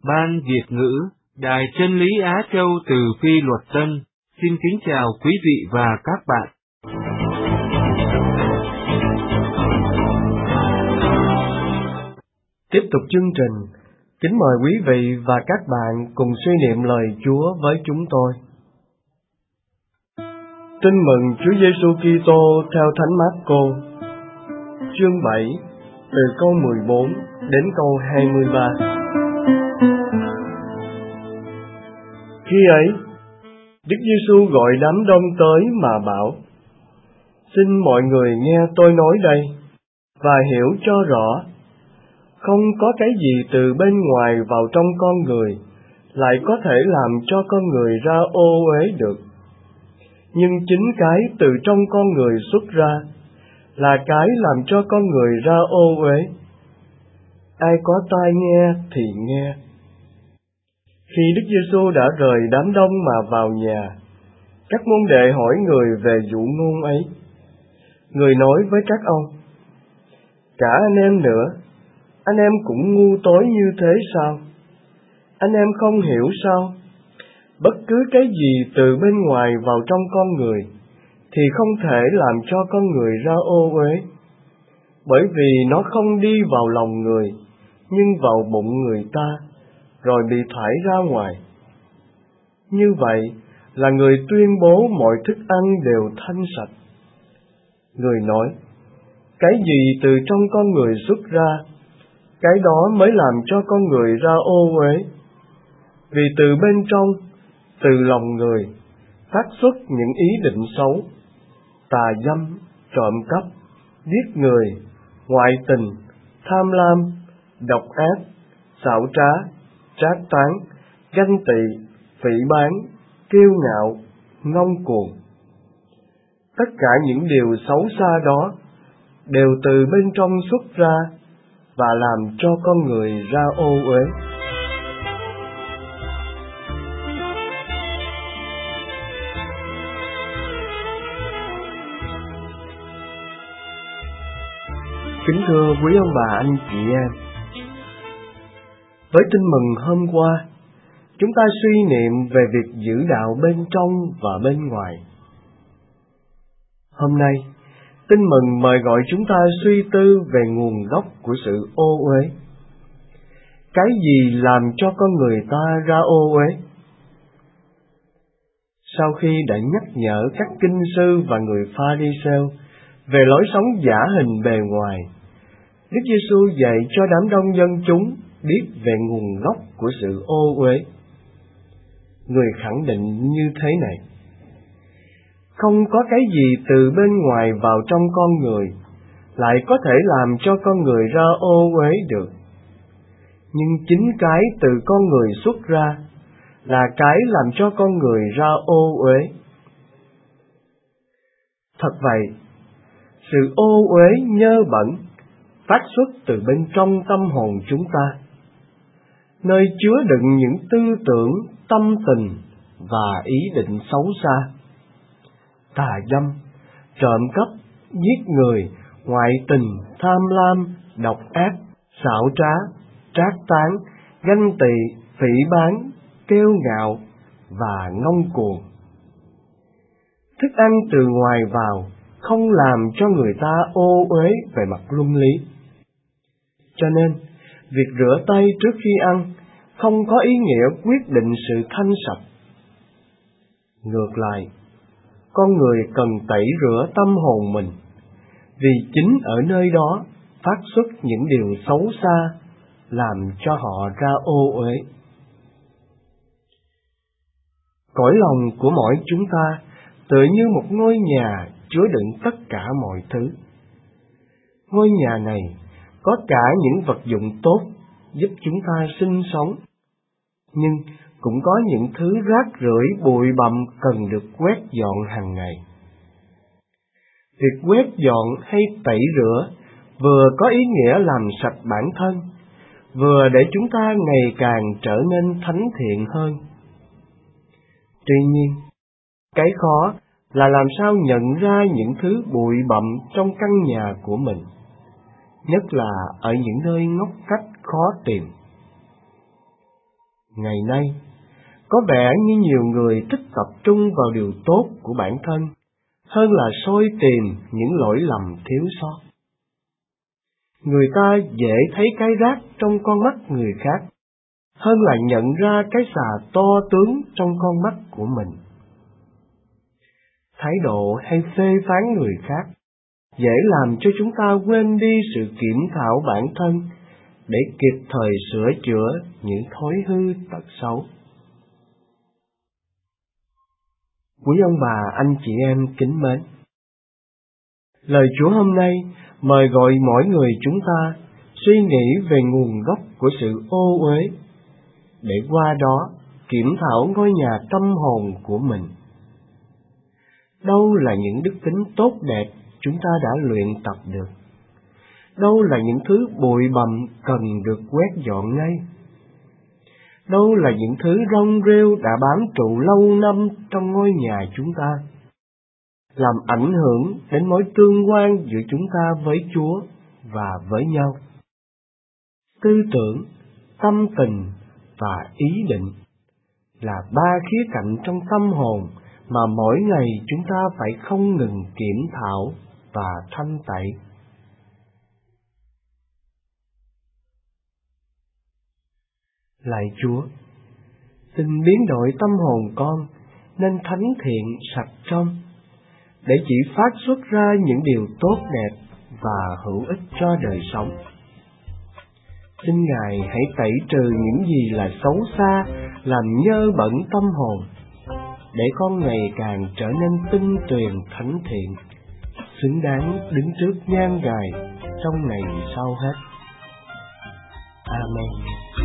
Ban Việt ngữ, Đài Chân lý Á Châu từ Phi Luật Tân, xin kính chào quý vị và các bạn. Tiếp tục chương trình, kính mời quý vị và các bạn cùng suy niệm lời Chúa với chúng tôi. Tin mừng Chúa Giêsu Kitô theo Thánh Mác-cô, chương 7, từ câu 14 đến câu 23. Khi ấy, Đức Giêsu gọi đám đông tới mà bảo: Xin mọi người nghe tôi nói đây và hiểu cho rõ. Không có cái gì từ bên ngoài vào trong con người lại có thể làm cho con người ra ô uế được. Nhưng chính cái từ trong con người xuất ra là cái làm cho con người ra ô uế. Ai có tai nghe thì nghe. Khi Đức Giêsu đã rời đám đông mà vào nhà, các môn đệ hỏi người về dụ ngôn ấy. Người nói với các ông: Cả anh em nữa, anh em cũng ngu tối như thế sao? Anh em không hiểu sao? Bất cứ cái gì từ bên ngoài vào trong con người thì không thể làm cho con người ra ô uế, bởi vì nó không đi vào lòng người, nhưng vào bụng người ta, rồi bị thải ra ngoài. Như vậy là người tuyên bố mọi thức ăn đều thanh sạch. Người nói: Cái gì từ trong con người xuất ra, cái đó mới làm cho con người ra ô uế. Vì từ bên trong, từ lòng người, phát xuất những ý định xấu, tà dâm, trộm cắp, giết người, ngoại tình, tham lam, độc ác, xảo trá, trác tán, ganh tị, phỉ báng, kiêu ngạo, ngông cuồng. Tất cả những điều xấu xa đó đều từ bên trong xuất ra và làm cho con người ra ô uế. Kính thưa quý ông bà anh chị em, với tin mừng hôm qua, chúng ta suy niệm về việc giữ đạo bên trong và bên ngoài. Hôm nay, tin mừng mời gọi chúng ta suy tư về nguồn gốc của sự ô uế. Cái gì làm cho con người ta ra ô uế? Sau khi đã nhắc nhở các kinh sư và người Pha-ri-sêu về lối sống giả hình bề ngoài, Đức Giêsu dạy cho đám đông dân chúng biết về nguồn gốc của sự ô uế. Người khẳng định như thế này: Không có cái gì từ bên ngoài vào trong con người lại có thể làm cho con người ra ô uế được. Nhưng chính cái từ con người xuất ra là cái làm cho con người ra ô uế. Thật vậy, sự ô uế nhơ bẩn phát xuất từ bên trong tâm hồn chúng ta, nơi chứa đựng những tư tưởng, tâm tình và ý định xấu xa, tà dâm, trộm cắp, giết người, ngoại tình, tham lam, độc ác, xảo trá, trác tán, ganh tị, phỉ báng, kiêu ngạo và ngông cuồng. Thức ăn từ ngoài vào không làm cho người ta ô uế về mặt luân lý. Cho nên, việc rửa tay trước khi ăn không có ý nghĩa quyết định sự thanh sạch. Ngược lại, con người cần tẩy rửa tâm hồn mình, vì chính ở nơi đó phát xuất những điều xấu xa làm cho họ ra ô uế. Cõi lòng của mỗi chúng ta tựa như một ngôi nhà chứa đựng tất cả mọi thứ. Ngôi nhà này có cả những vật dụng tốt giúp chúng ta sinh sống, nhưng cũng có những thứ rác rưởi bụi bặm cần được quét dọn hàng ngày. Việc quét dọn hay tẩy rửa vừa có ý nghĩa làm sạch bản thân, vừa để chúng ta ngày càng trở nên thánh thiện hơn. Tuy nhiên, cái khó là làm sao nhận ra những thứ bụi bặm trong căn nhà của mình, nhất là ở những nơi ngóc ngách khó tìm. Ngày nay, có vẻ như nhiều người thích tập trung vào điều tốt của bản thân hơn là soi tìm những lỗi lầm thiếu sót. Người ta dễ thấy cái rác trong con mắt người khác hơn là nhận ra cái xà to tướng trong con mắt của mình. Thái độ hay phê phán người khác dễ làm cho chúng ta quên đi sự kiểm thảo bản thân để kịp thời sửa chữa những thói hư tật xấu. Quý ông bà, anh chị em kính mến, lời Chúa hôm nay mời gọi mỗi người chúng ta suy nghĩ về nguồn gốc của sự ô uế, để qua đó kiểm thảo ngôi nhà tâm hồn của mình. Đâu là những đức tính tốt đẹp chúng ta đã luyện tập được? Đâu là những thứ bụi bặm cần được quét dọn ngay? Đâu là những thứ rong rêu đã bám trụ lâu năm trong ngôi nhà chúng ta, làm ảnh hưởng đến mối tương quan giữa chúng ta với Chúa và với nhau? Tư tưởng, tâm tình và ý định là ba khía cạnh trong tâm hồn mà mỗi ngày chúng ta phải không ngừng kiểm thảo và thanh tẩy. Lạy Chúa, xin biến đổi tâm hồn con nên thánh thiện sạch trong, để chỉ phát xuất ra những điều tốt đẹp và hữu ích cho đời sống. Xin Ngài hãy tẩy trừ những gì là xấu xa, làm nhơ bẩn tâm hồn, để con ngày càng trở nên tinh tuyền thánh thiện, xứng đáng đứng trước nhan Ngài trong ngày sau hết. Amen.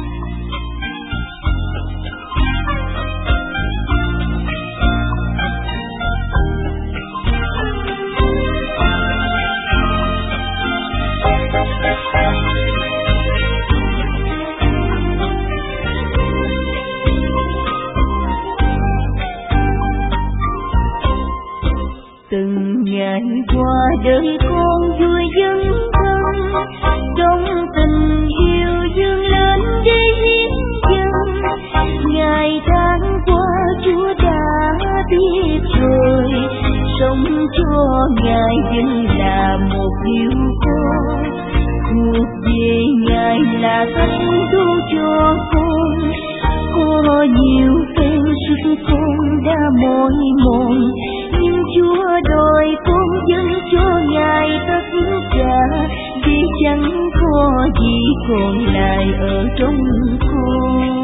Từng ngày qua đời con vui dấn thân, trong tình yêu dương lên để hiến dâng. Ngày tháng qua Chúa đã biết rồi, sống cho Ngài vẫn là một điều con, thuộc về Ngài là thánh thu cho con. Có nhiều phen sức con đã mỏi mòn, nhưng Chúa đòi con dâng cho Ngài tất cả, vì chẳng có gì còn lại ở trong con.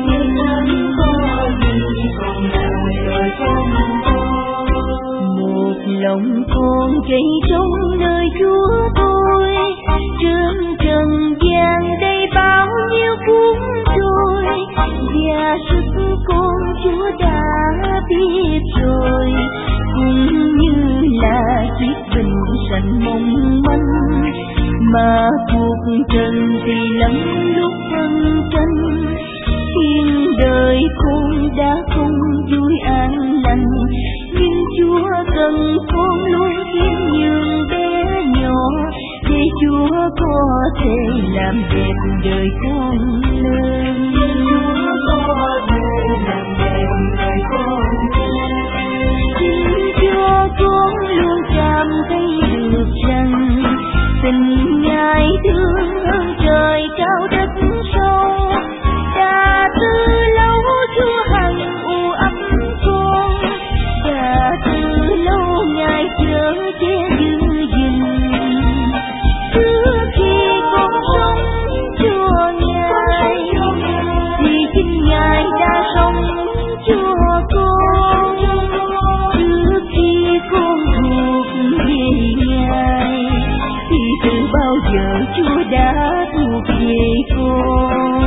Một lòng con chạy trong nơi Chúa tôi, trên trần gian đây bao nhiêu cuốn trôi, và sức con Chúa đã biết rồi, cũng như là chiếc bình sành mong manh, mà cuộc trần thì lắm lúc phân tranh. Thiên đời con đã không vui an lành, nhưng Chúa cần con luôn khiêm nhường bé nhỏ, để Chúa có thể làm đẹp đời con lên. Chúa có thể làm đẹp đời con lên. Xin cho con luôn cảm thấy được rằng tình Ngài thương hơn trời cao đất sâu. Đã từ lâu Chúa hằng u ấm con, đã từ lâu Ngài chở che giữ gìn. Trước khi con sống cho Ngài, thì chính Ngài đã sống cho con. Trước khi con thuộc về Ngài, thì từ bao giờ Chúa đã thuộc về con.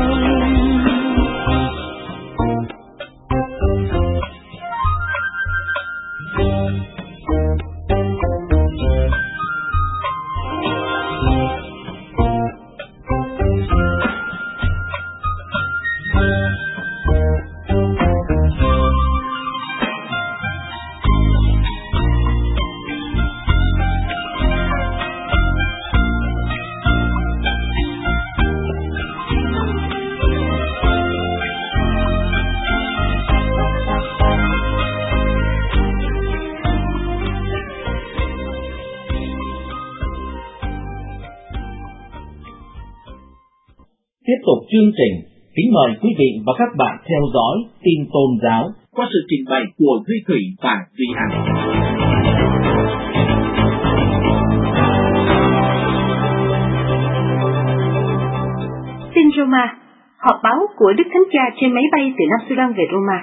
tục chương trình, kính mời quý vị và các bạn theo dõi tin tôn giáo qua sự trình bày của Duy Thủy và Duy An. Tin Roma, họp báo của Đức Thánh Cha trên máy bay từ Nam Sudan về Roma.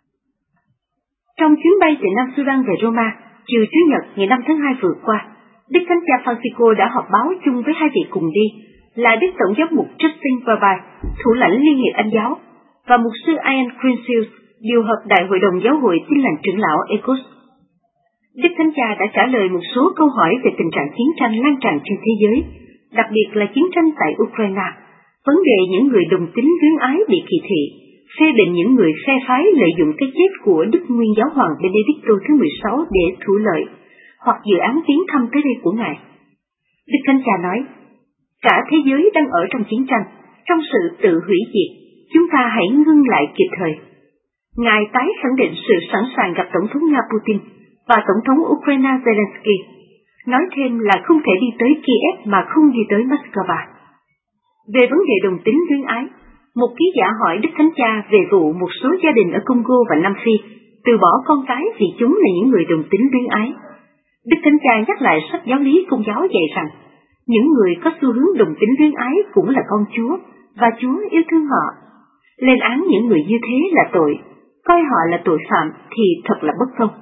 Trong chuyến bay từ Nam Sudan về Roma, chiều Chủ nhật ngày 5 tháng 2 vừa qua, Đức Thánh Cha Francisco đã họp báo chung với hai vị cùng đi là Đức Tổng giám mục Justin Verbai, thủ lãnh Liên hiệp Anh giáo, và mục sư Ian Crensius, điều hợp Đại hội đồng Giáo hội Tin lành trưởng lão ECOS. Đức Thánh Cha đã trả lời một số câu hỏi về tình trạng chiến tranh lan tràn trên thế giới, đặc biệt là chiến tranh tại Ukraine, vấn đề những người đồng tính luyến ái bị kỳ thị, phê bình những người phe phái lợi dụng cái chết của Đức Nguyên Giáo hoàng Benedicto thứ 16 để thu lợi, hoặc dự án viếng thăm tới đây của Ngài. Đức Thánh Cha nói, cả thế giới đang ở trong chiến tranh, trong sự tự hủy diệt, chúng ta hãy ngưng lại kịp thời. Ngài tái khẳng định sự sẵn sàng gặp Tổng thống Nga Putin và Tổng thống Ukraine Zelensky, nói thêm là không thể đi tới Kiev mà không đi tới Moscow. Về vấn đề đồng tính luyến ái, một ký giả hỏi Đức Thánh Cha về vụ một số gia đình ở Congo và Nam Phi từ bỏ con cái vì chúng là những người đồng tính luyến ái. Đức Thánh Cha nhắc lại sách giáo lý Công giáo dạy rằng, những người có xu hướng đồng tính luyến ái cũng là con Chúa, và Chúa yêu thương họ. Lên án những người như thế là tội, coi họ là tội phạm thì thật là bất công.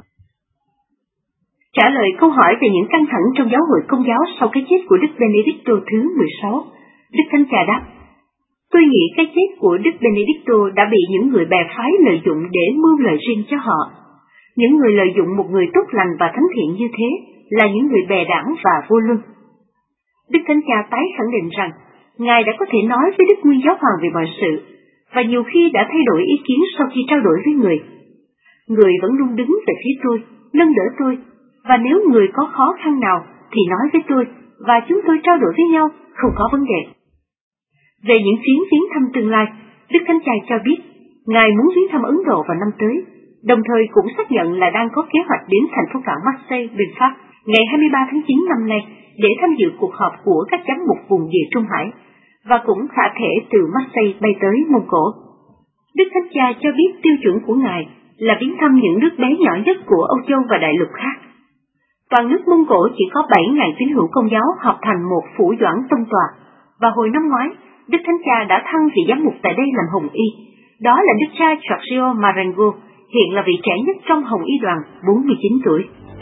Trả lời câu hỏi về những căng thẳng trong giáo hội Công giáo sau cái chết của Đức Benedicto thứ 16, Đức Thánh Cha đáp, tôi nghĩ cái chết của Đức Benedicto đã bị những người bè phái lợi dụng để mưu lợi riêng cho họ. Những người lợi dụng một người tốt lành và thánh thiện như thế là những người bè đảng và vô luân. Đức Thánh Cha tái khẳng định rằng, Ngài đã có thể nói với Đức Nguyên Giáo hoàng về mọi sự, và nhiều khi đã thay đổi ý kiến sau khi trao đổi với người. Người vẫn luôn đứng về phía tôi, nâng đỡ tôi, và nếu người có khó khăn nào thì nói với tôi, và chúng tôi trao đổi với nhau, không có vấn đề. Về những chuyến viếng thăm tương lai, Đức Thánh Cha cho biết, Ngài muốn viếng thăm Ấn Độ vào năm tới, đồng thời cũng xác nhận là đang có kế hoạch đến thành phố cảng Marseille, bên Pháp, ngày 23 tháng 9 năm nay, để tham dự cuộc họp của các giám mục vùng Địa Trung Hải, và cũng khả thể từ Marseille bay tới Mông Cổ. Đức Thánh Cha cho biết tiêu chuẩn của Ngài là viếng thăm những nước bé nhỏ nhất của Âu Châu và đại lục khác. Toàn nước Mông Cổ chỉ có 7.000 tín hữu Công giáo hợp thành một phủ doãn tông tòa, và hồi năm ngoái, Đức Thánh Cha đã thăng vị giám mục tại đây làm hồng y. Đó là Đức cha Giorgio Marengo, hiện là vị trẻ nhất trong hồng y đoàn, 49 tuổi.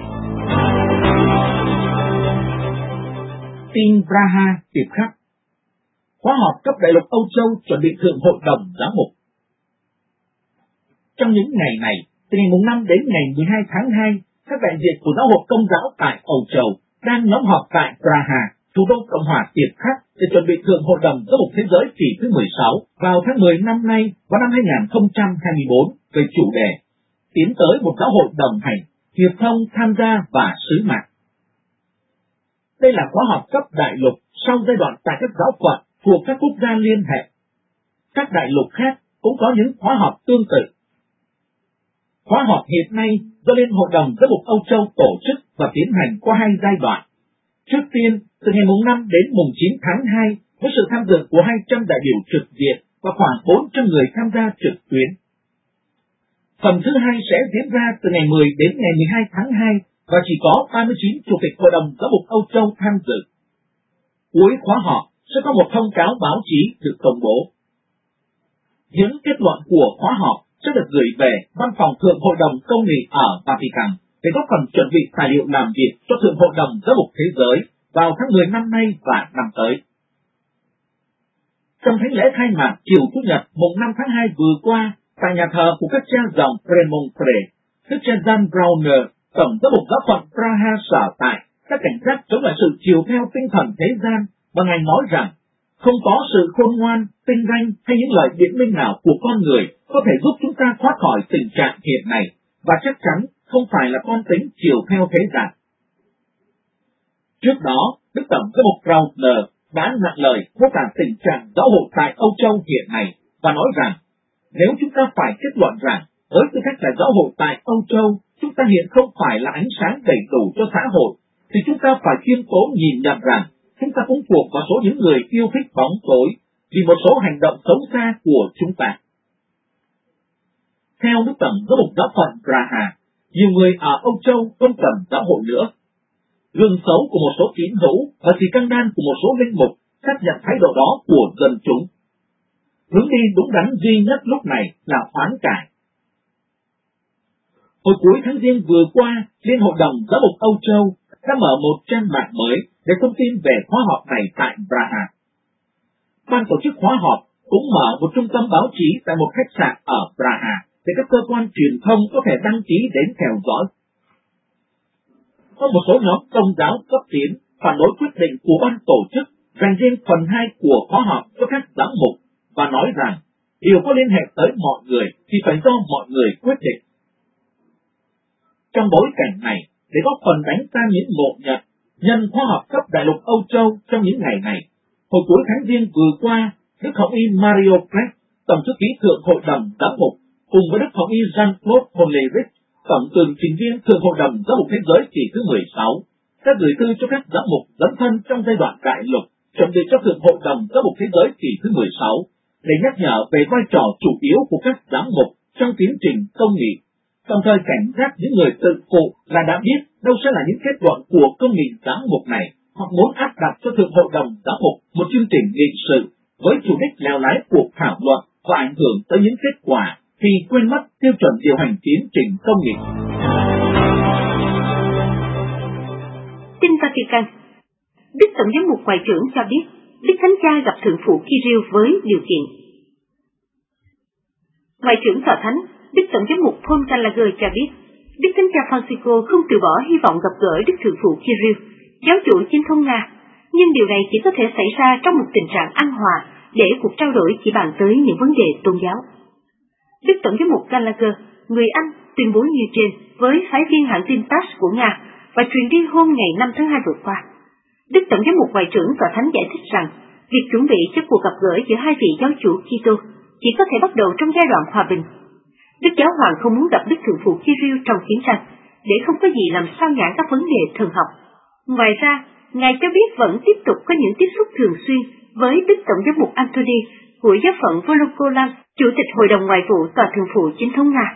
Tin Praha tiếp khắc. Khóa họp cấp đại lục Âu Châu chuẩn bị thượng hội đồng giáo mục. Trong những ngày này, từ ngày 5 đến ngày 12 tháng 2, các đại diện của giáo hội Công giáo tại Âu Châu đang nhóm họp tại Praha, thủ đô Cộng hòa Tiệp Khắc, để chuẩn bị thượng hội đồng giáo mục thế giới kỳ thứ 16 vào tháng 10 năm nay vào năm 2024 về chủ đề tiến tới một giáo hội đồng hành, hiệp thông, tham gia và sứ mạng. Đây là khóa họp cấp đại lục sau giai đoạn tại các giáo phận thuộc các quốc gia liên hệ. Các đại lục khác cũng có những khóa họp tương tự. Khóa họp hiện nay do Liên hội đồng giáo mục Âu Châu tổ chức và tiến hành qua hai giai đoạn. Trước tiên, từ ngày mùng 5 đến mùng 9 tháng 2, với sự tham dự của 200 đại biểu trực diện và khoảng 400 người tham gia trực tuyến. Phần thứ hai sẽ diễn ra từ ngày 10 đến ngày 12 tháng 2 và chỉ có 39 chủ tịch Hội đồng Giáo mục Âu Châu tham dự. Cuối khóa họp sẽ có một thông cáo báo chí được công bố. Những kết luận của khóa họp sẽ được gửi về Văn phòng Thượng Hội đồng Công nghị ở Vatican để góp phần chuẩn bị tài liệu làm việc cho Thượng Hội đồng Giáo mục Thế giới vào tháng 10 năm nay và năm tới. Trong thánh lễ khai mạc chiều Chủ nhật mùng 5 tháng 2 vừa qua tại nhà thờ của các cha dòng Premontre, Đức cha Jan Brauner, Tổng giám mục giáo phận Praha sở tại, đã cảnh giác chống lại sự chiều theo tinh thần thế gian, và Ngài nói rằng không có sự khôn ngoan, tinh danh hay những lời biện minh nào của con người có thể giúp chúng ta thoát khỏi tình trạng hiện này, và chắc chắn không phải là con tính chiều theo thế gian. Trước đó, Đức Tổng giám mục Brauner đã nặng lời mô tả tình trạng giáo hội tại Âu Châu hiện nay và nói rằng nếu chúng ta phải kết luận rằng với tư cách là giáo hội tại Âu Châu chúng ta hiện không phải là ánh sáng đầy đủ cho xã hội, thì chúng ta phải kiên cố nhìn nhận rằng chúng ta cũng thuộc vào số những người yêu thích bóng tối, vì một số hành động xấu xa của chúng ta. Theo Đức Tổng Giám mục Giáo phận Praha, nhiều người ở Âu Châu không cần giáo hội nữa. Gương xấu của một số tín hữu và sự căng đan của một số linh mục xác nhận thái độ đó của dân chúng. Hướng đi đúng đắn duy nhất lúc này là hoán cải. Hồi cuối tháng Giêng vừa qua, Liên hội đồng Giáo mục Âu Châu đã mở một trang mạng mới để thông tin về khóa họp này tại Praha. Ban tổ chức khóa họp cũng mở một trung tâm báo chí tại một khách sạn ở Praha để các cơ quan truyền thông có thể đăng ký đến theo dõi. Có một số nhóm công giáo cấp tiến phản đối quyết định của ban tổ chức dành riêng phần 2 của khóa họp cho các giám mục và nói rằng điều có liên hệ tới mọi người thì phải do mọi người quyết định. Trong bối cảnh này, để góp phần đánh tan những ngộ nhận nhân khóa họp cấp đại lục Âu Châu trong những ngày này, hồi cuối tháng Giêng vừa qua, Đức Hồng y Mario Press, Tổng thư ký Thượng hội đồng Giám mục, cùng với Đức Hồng y Jean-Claude Hollerich, Tổng tường trình viên Thượng hội đồng Giáo mục Thế giới kỳ thứ 16, đã gửi thư cho các giám mục dấn thân trong giai đoạn đại lục, chuẩn bị cho Thượng hội đồng Giáo mục Thế giới kỳ thứ 16, để nhắc nhở về vai trò chủ yếu của các giám mục trong tiến trình công nghị, đồng thời cảnh giác những người tự phụ là đã biết đâu sẽ là những kết luận của công nghị giám mục này, hoặc muốn áp đặt cho Thượng hội đồng Giám mục một chương trình nghị sự với chủ đích lèo lái cuộc thảo luận và ảnh hưởng tới những kết quả, thì quên mất tiêu chuẩn điều hành tiến trình công nghị. Tin Vatican. Đức Tổng giám mục Ngoại trưởng cho biết Đức Thánh Cha gặp Thượng phụ Kirill với điều kiện. Ngoại trưởng Tòa Thánh Đức Tổng giám mục Paul Gallagher cho biết Đức Thánh Cha Francisco không từ bỏ hy vọng gặp gỡ Đức Thượng phụ Kirill, giáo chủ chính thống Nga, nhưng điều này chỉ có thể xảy ra trong một tình trạng an hòa để cuộc trao đổi chỉ bàn tới những vấn đề tôn giáo. Đức Tổng giám mục Gallagher, người Anh, tuyên bố như trên với phái viên hãng tin TASS của Nga và truyền đi hôm ngày 5 tháng 2 vừa qua. Đức Tổng giám mục Ngoại trưởng Tòa Thánh giải thích rằng việc chuẩn bị cho cuộc gặp gỡ giữa hai vị giáo chủ Kitô chỉ có thể bắt đầu trong giai đoạn hòa bình. Đức Giáo Hoàng không muốn gặp Đức Thượng phụ Kirill trong chiến tranh, để không có gì làm sao nhãng các vấn đề thần học. Ngoài ra, Ngài cho biết vẫn tiếp tục có những tiếp xúc thường xuyên với Đức Tổng giám mục Anthony của giáo phận Volokolam, Chủ tịch Hội đồng Ngoại vụ Tòa Thượng phụ Chính thống Nga.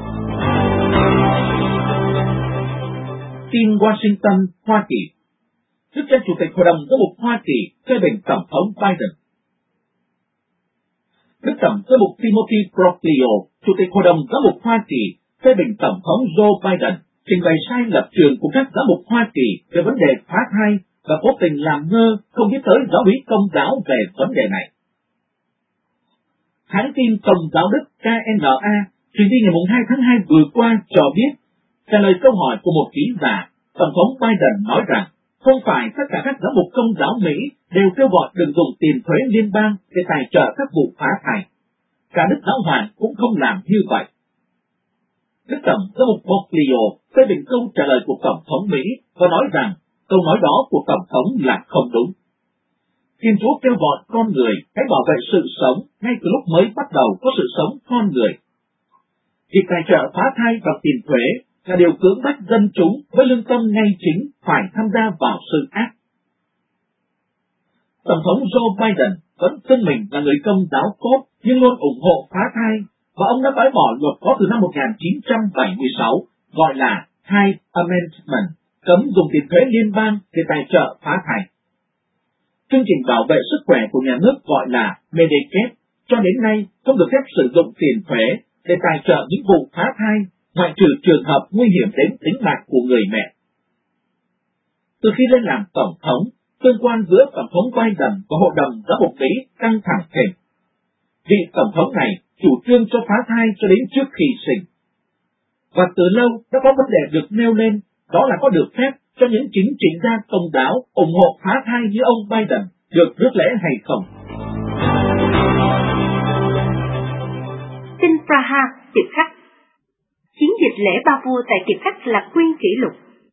Tin Washington, Hoa Kỳ. Đức cha Chủ tịch Hội đồng Giám mục Hoa Kỳ phê bình Tổng thống Biden. Đức Tổng giám mục Timothy Broglio, Chủ tịch Hội đồng Giám mục Hoa Kỳ, phê bình Tổng thống Joe Biden trình bày sai lập trường của các giám mục Hoa Kỳ về vấn đề phá thai và cố tình làm ngơ không biết tới giáo lý Công giáo về vấn đề này. Hãng tin Công giáo Đức KNA truyền đi ngày 2 tháng 2 vừa qua cho biết, trả lời câu hỏi của một ký giả, Tổng thống Biden nói rằng không phải tất cả các giám mục Công giáo Mỹ đều kêu gọi đừng dùng tiền thuế liên bang để tài trợ các vụ phá thai. Cả Đức Giáo Hoàng cũng không làm như vậy. Đức Tổng giám mục Broglio phê bình câu trả lời của Tổng thống Mỹ và nói rằng câu nói đó của Tổng thống là không đúng. Thiên Chúa kêu gọi con người hãy bảo vệ sự sống ngay từ lúc mới bắt đầu có sự sống con người. Việc tài trợ phá thai bằng tiền thuế là điều cưỡng bách dân chúng với lương tâm ngay chính phải tham gia vào sự ác. Tổng thống Joe Biden vẫn xưng mình là người Công giáo cốt nhưng luôn ủng hộ phá thai, và ông đã bãi bỏ luật có từ năm 1976 gọi là Tithe Amendment, cấm dùng tiền thuế liên bang để tài trợ phá thai. Chương trình bảo vệ sức khỏe của nhà nước gọi là Medicaid cho đến nay không được phép sử dụng tiền thuế để tài trợ những vụ phá thai, ngoại trừ trường hợp nguy hiểm đến tính mạng của người mẹ. Từ khi lên làm Tổng thống, tương quan giữa Tổng thống Biden và Hội đồng Giám mục Mỹ căng thẳng thêm. Vị Tổng thống này chủ trương cho phá thai cho đến trước khi sinh. Và từ lâu đã có vấn đề được nêu lên, đó là có được phép cho những chính trị gia Công giáo ủng hộ phá thai như ông Biden được rước lễ hay không. Tin Praha, Tiệp Khắc. Chiến dịch lễ Ba Vua tại Tiệp Khắc là quyên kỷ lục.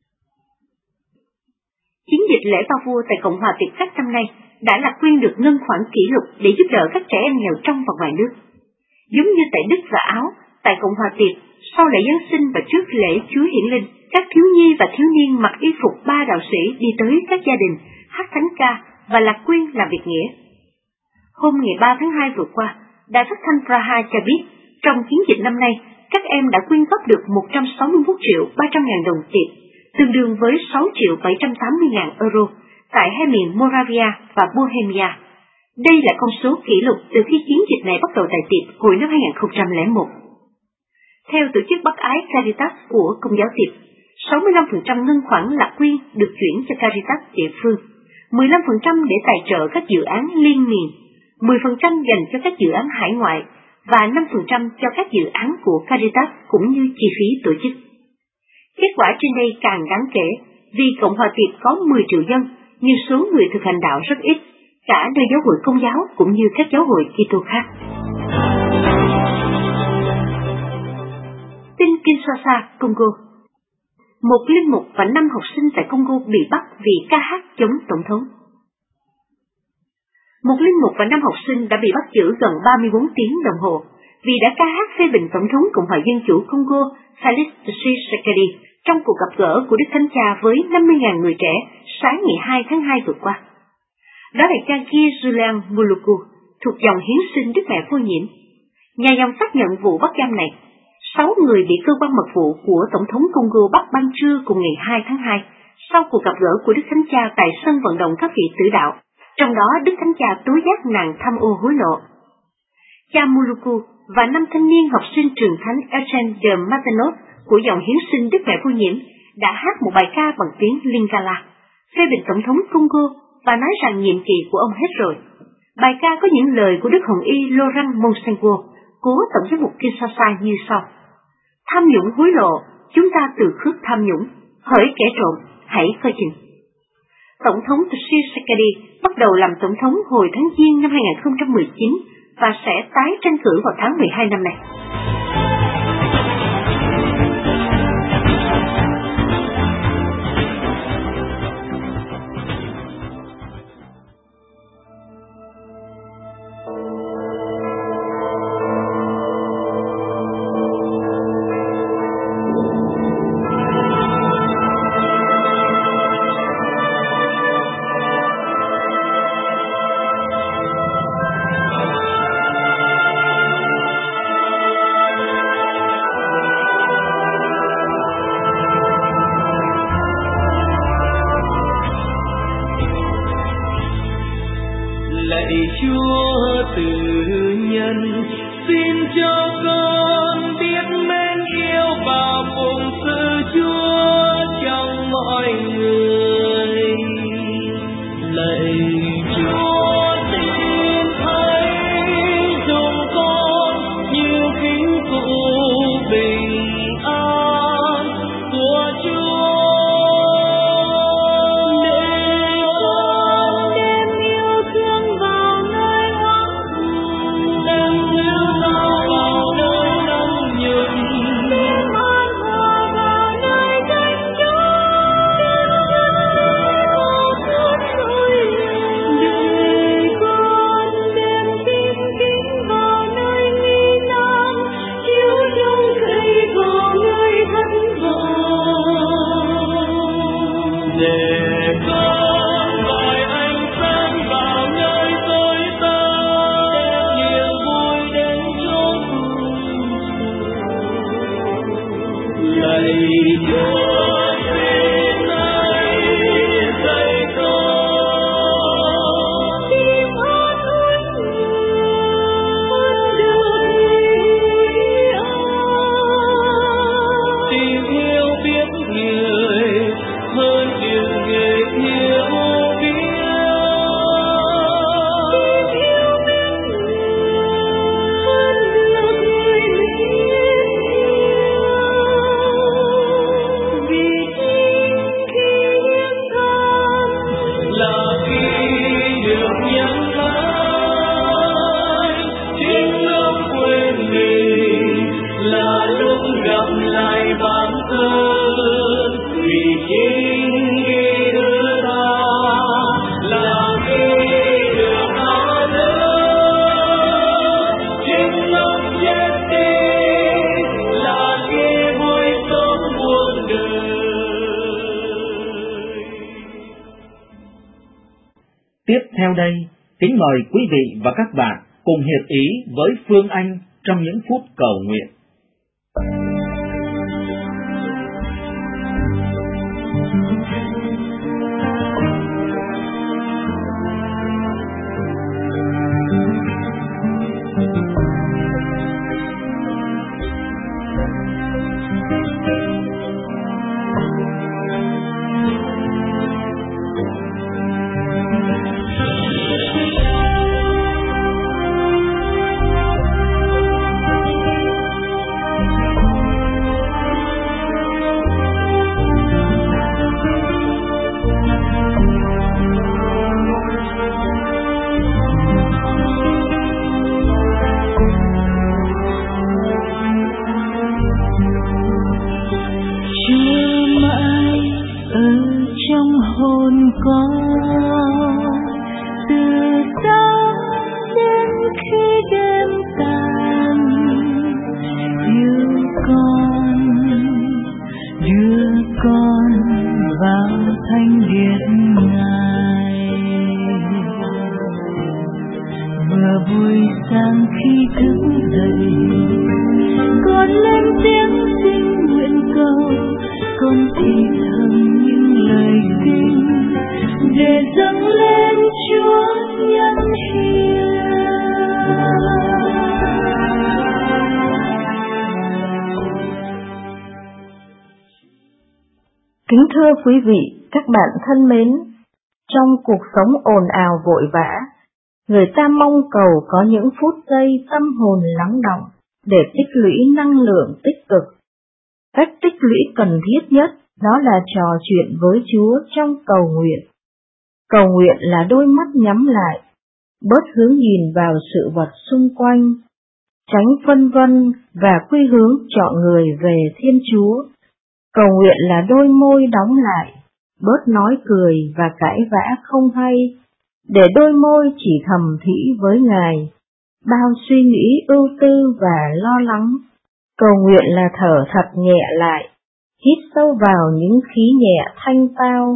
Chiến dịch lễ Ba Vua tại Cộng hòa Tiệp Khắc năm nay đã là quyên được ngân khoản kỷ lục để giúp đỡ các trẻ em nghèo trong và ngoài nước. Giống như tại Đức và Áo, tại Cộng hòa Tiệp, sau lễ Giáng sinh và trước lễ Chúa Hiển Linh, các thiếu nhi và thiếu niên mặc y phục ba đạo sĩ đi tới các gia đình, hát thánh ca và lạc quyên làm việc nghĩa. hôm ngày 3 tháng 2 vừa qua, Đài Phát thanh Praha cho biết trong chiến dịch năm nay, các em đã quyên góp được 161.300.000 đồng tiền, tương đương với 6.780.000 euro tại hai miền Moravia và Bohemia. Đây là con số kỷ lục từ khi chiến dịch này bắt đầu tại Tiệp hồi năm 2001. Theo tổ chức bác ái Caritas của Công giáo Tiệp, 65% ngân khoản lạc quyên được chuyển cho Caritas địa phương, 15% để tài trợ các dự án liên miền, 10% dành cho các dự án hải ngoại và 5% cho các dự án của Caritas cũng như chi phí tổ chức. Kết quả trên đây càng đáng kể vì Cộng hòa Tiệp có 10 triệu dân, nhưng số người thực hành đạo rất ít, cả nơi giáo hội Công giáo cũng như các giáo hội Kitô khác. Tin Kinshasa, Congo. Một linh mục và 5 học sinh tại Congo bị bắt vì ca hát chống tổng thống. Một linh mục và 5 học sinh đã bị bắt giữ gần 34 tiếng đồng hồ vì đã ca hát phê bình Tổng thống Cộng hòa Dân chủ Congo Félix Tshisekedi trong cuộc gặp gỡ của Đức Thánh Cha với 50.000 người trẻ sáng ngày 2 tháng 2 vừa qua. Đó là cha Guy Julien Muluku, thuộc dòng hiến sinh Đức Mẹ Vô Nhiễm. Nhà dòng xác nhận vụ bắt giam này. 6 người bị cơ quan mật vụ của Tổng thống Congo bắt ban trưa cùng ngày 2 tháng 2 sau cuộc gặp gỡ của Đức Thánh Cha tại sân vận động các vị tử đạo. Trong đó, Đức Thánh Cha tố giác nàng tham ô hối lộ. Cha Muluku và 5 thanh niên học sinh trường thánh Etienne de Matenos của dòng hiến sinh Đức Mẹ Vô Nhiễm đã hát một bài ca bằng tiếng Lingala, phê bình Tổng thống Congo và nói rằng nhiệm kỳ của ông hết rồi. Bài ca có những lời của Đức Hồng Y Laurent Monsengo, cố tổng giám mục Kinshasa như sau: Tham nhũng hối lộ, chúng ta từ khước tham nhũng, hỡi kẻ trộm, hãy coi chừng. Tổng thống Tshisekedi bắt đầu làm tổng thống hồi tháng Giêng năm 2019 và sẽ tái tranh cử vào tháng 12 năm nay. Lạy Chúa từ nhân, xin cho con biết mến yêu và phụng sự Chúa trong mọi người. Lạy Chúa xin thấy dùng con như kính cụ bình an của Chúa. Tiếp theo đây, Kính mời quý vị và các bạn cùng hiệp ý với Phương Anh trong những phút cầu nguyện. Kính thưa quý vị, các bạn thân mến, trong cuộc sống ồn ào vội vã, người ta mong cầu có những phút giây tâm hồn lắng động để tích lũy năng lượng tích cực. Cách tích lũy cần thiết nhất đó là trò chuyện với Chúa trong cầu nguyện. Cầu nguyện là đôi mắt nhắm lại, bớt hướng nhìn vào sự vật xung quanh, tránh phân vân và quy hướng chọn người về Thiên Chúa. Cầu nguyện là đôi môi đóng lại, bớt nói cười và cãi vã không hay, để đôi môi chỉ thầm thỉ với Ngài, bao suy nghĩ ưu tư và lo lắng. Cầu nguyện là thở thật nhẹ lại, hít sâu vào những khí nhẹ thanh tao,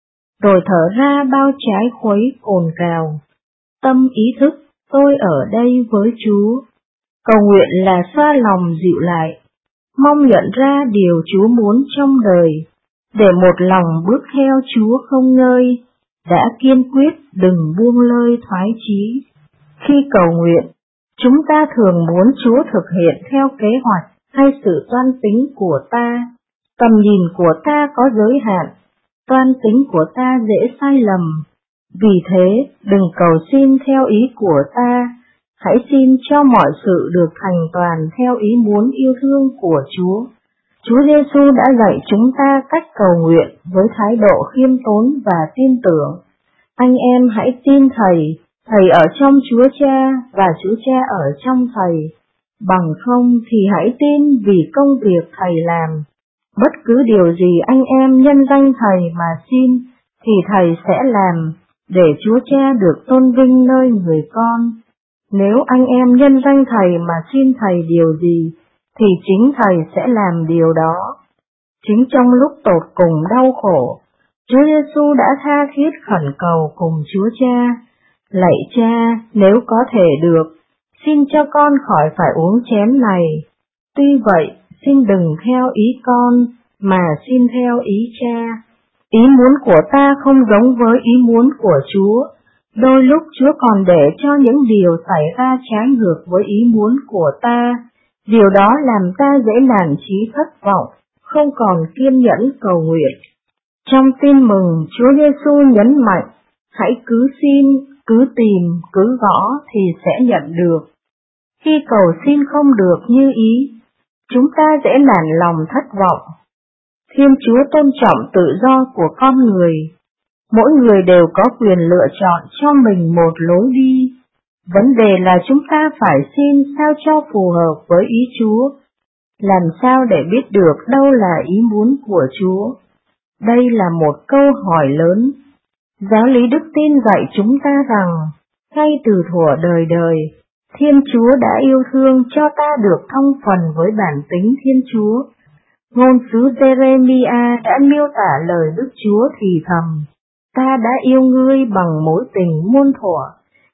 rồi thở ra bao trái khuấy cồn cào. Tâm ý thức tôi ở đây với Chúa. Cầu nguyện là xoa lòng dịu lại, mong nhận ra điều Chúa muốn trong đời, để một lòng bước theo Chúa không ngơi, đã kiên quyết đừng buông lơi thoái chí. Khi cầu nguyện, chúng ta thường muốn Chúa thực hiện theo kế hoạch hay sự toan tính của ta. Tầm nhìn của ta có giới hạn, toan tính của ta dễ sai lầm. Vì thế, đừng cầu xin theo ý của ta, hãy xin cho mọi sự được thành toàn theo ý muốn yêu thương của Chúa. Chúa Giêsu đã dạy chúng ta cách cầu nguyện với thái độ khiêm tốn và tin tưởng. Anh em hãy tin Thầy, Thầy ở trong Chúa Cha và Chúa Cha ở trong Thầy. Bằng không thì hãy tin vì công việc Thầy làm. Bất cứ điều gì anh em nhân danh Thầy mà xin, thì Thầy sẽ làm, để Chúa Cha được tôn vinh nơi người con. Nếu anh em nhân danh Thầy mà xin Thầy điều gì, thì chính Thầy sẽ làm điều đó. Chính trong lúc tột cùng đau khổ, Chúa Giêsu đã tha thiết khẩn cầu cùng Chúa Cha: Lạy Cha, nếu có thể được, xin cho con khỏi phải uống chén này. Tuy vậy, xin đừng theo ý con, mà xin theo ý Cha. Ý muốn của ta không giống với ý muốn của Chúa. Đôi lúc Chúa còn để cho những điều xảy ra trái ngược với ý muốn của ta. Điều đó làm ta dễ nản chí thất vọng, không còn kiên nhẫn cầu nguyện. Trong tin mừng, Chúa Giêsu nhấn mạnh, hãy cứ xin, cứ tìm, cứ gõ thì sẽ nhận được. Khi cầu xin không được như ý, chúng ta dễ nản lòng thất vọng. Thiên Chúa tôn trọng tự do của con người. Mỗi người đều có quyền lựa chọn cho mình một lối đi. Vấn đề là chúng ta phải xin sao cho phù hợp với ý Chúa. Làm sao để biết được đâu là ý muốn của Chúa? Đây là một câu hỏi lớn. Giáo lý đức tin dạy chúng ta rằng, ngay từ thuở đời đời, Thiên Chúa đã yêu thương cho ta được thông phần với bản tính Thiên Chúa. Ngôn sứ Jeremiah đã miêu tả lời Đức Chúa thì thầm: Ta đã yêu ngươi bằng mối tình muôn thuở,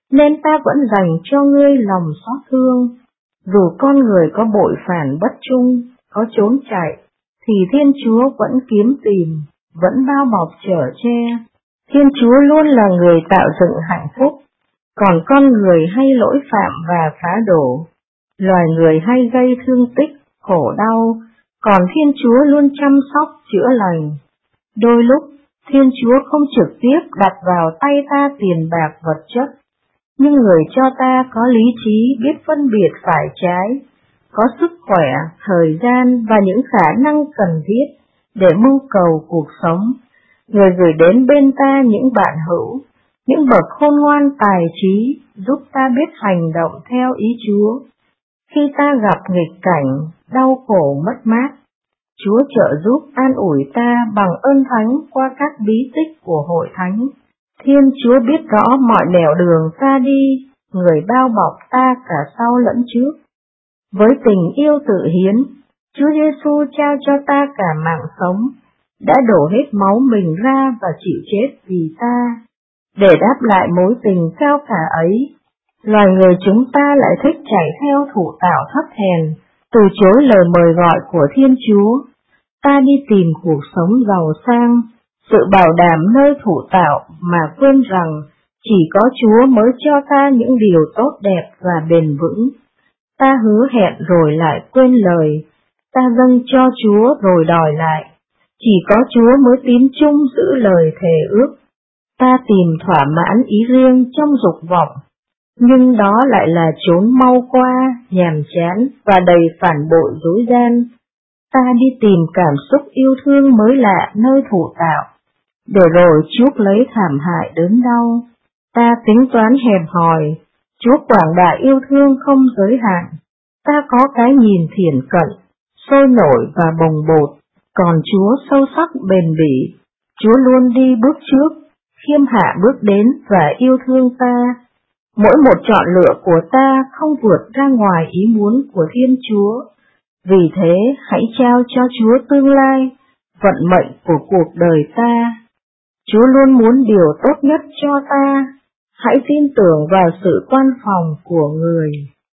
nên ta vẫn dành cho ngươi lòng xót thương. Dù con người có bội phản bất trung, có trốn chạy, thì Thiên Chúa vẫn kiếm tìm, vẫn bao bọc chở che. Thiên Chúa luôn là người tạo dựng hạnh phúc, còn con người hay lỗi phạm và phá đổ. Loài người hay gây thương tích, khổ đau, còn Thiên Chúa luôn chăm sóc, chữa lành. Đôi lúc, Thiên Chúa không trực tiếp đặt vào tay ta tiền bạc vật chất, nhưng người cho ta có lý trí biết phân biệt phải trái, có sức khỏe, thời gian và những khả năng cần thiết để mưu cầu cuộc sống. Người gửi đến bên ta những bạn hữu, những bậc khôn ngoan tài trí, giúp ta biết hành động theo ý Chúa. Khi ta gặp nghịch cảnh, đau khổ mất mát, Chúa trợ giúp an ủi ta bằng ơn thánh qua các bí tích của hội thánh. Thiên Chúa biết rõ mọi nẻo đường ta đi, người bao bọc ta cả sau lẫn trước. Với tình yêu tự hiến, Chúa Giêsu trao cho ta cả mạng sống, đã đổ hết máu mình ra và chịu chết vì ta. Để đáp lại mối tình cao cả ấy, loài người chúng ta lại thích chạy theo thủ tạo thấp hèn, từ chối lời mời gọi của Thiên Chúa. Ta đi tìm cuộc sống giàu sang, sự bảo đảm nơi thủ tạo mà quên rằng chỉ có Chúa mới cho ta những điều tốt đẹp và bền vững. Ta hứa hẹn rồi lại quên lời, ta dâng cho Chúa rồi đòi lại. Chỉ có Chúa mới tín chung giữ lời thề ước. Ta tìm thỏa mãn ý riêng trong dục vọng, nhưng đó lại là chốn mau qua, nhàm chán và đầy phản bội dối gian. Ta đi tìm cảm xúc yêu thương mới lạ nơi thủ tạo, để rồi chuốc lấy thảm hại đớn đau. Ta tính toán hẹp hòi, Chúa quảng đại yêu thương không giới hạn. Ta có cái nhìn thiển cận, sôi nổi và bồng bột, còn Chúa sâu sắc bền bỉ. Chúa luôn đi bước trước, khiêm hạ bước đến và yêu thương ta. Mỗi một chọn lựa của ta không vượt ra ngoài ý muốn của Thiên Chúa. Vì thế, hãy trao cho Chúa tương lai, vận mệnh của cuộc đời ta. Chúa luôn muốn điều tốt nhất cho ta. Hãy tin tưởng vào sự quan phòng của người.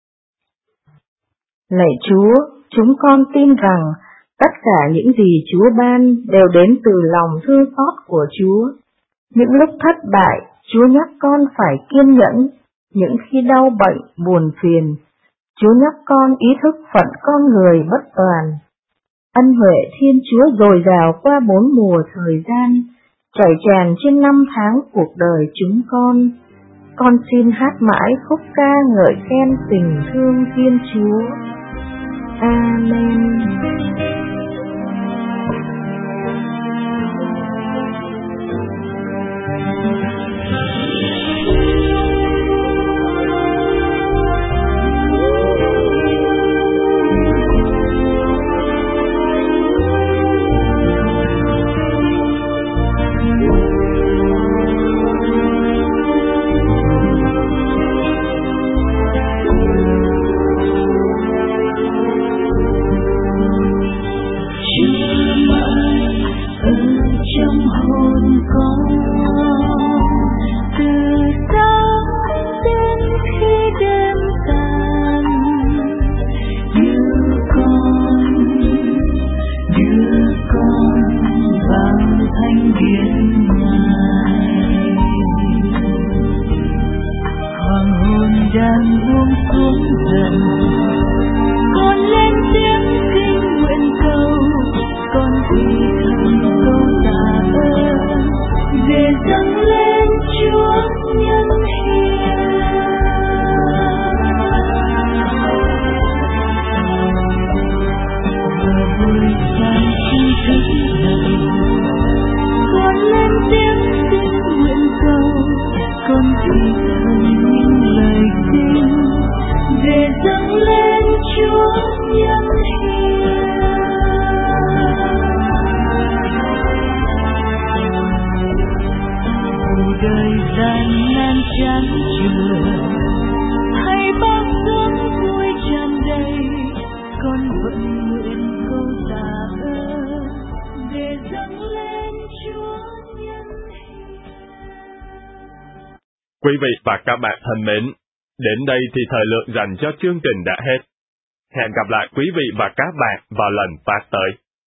Lạy Chúa, chúng con tin rằng tất cả những gì Chúa ban đều đến từ lòng thương xót của Chúa. Những lúc thất bại, Chúa nhắc con phải kiên nhẫn. Những khi đau bệnh, buồn phiền, Chúa nhắc con ý thức phận con người bất toàn. Ân huệ Thiên Chúa dồi dào qua 4 mùa thời gian, chảy tràn trên 5 tháng cuộc đời chúng con. Con xin hát mãi khúc ca ngợi khen tình thương Thiên Chúa. Amen. Quý vị và các bạn thân mến, đến đây thì thời lượng dành cho chương trình đã hết. Hẹn gặp lại quý vị và các bạn vào lần phát tới.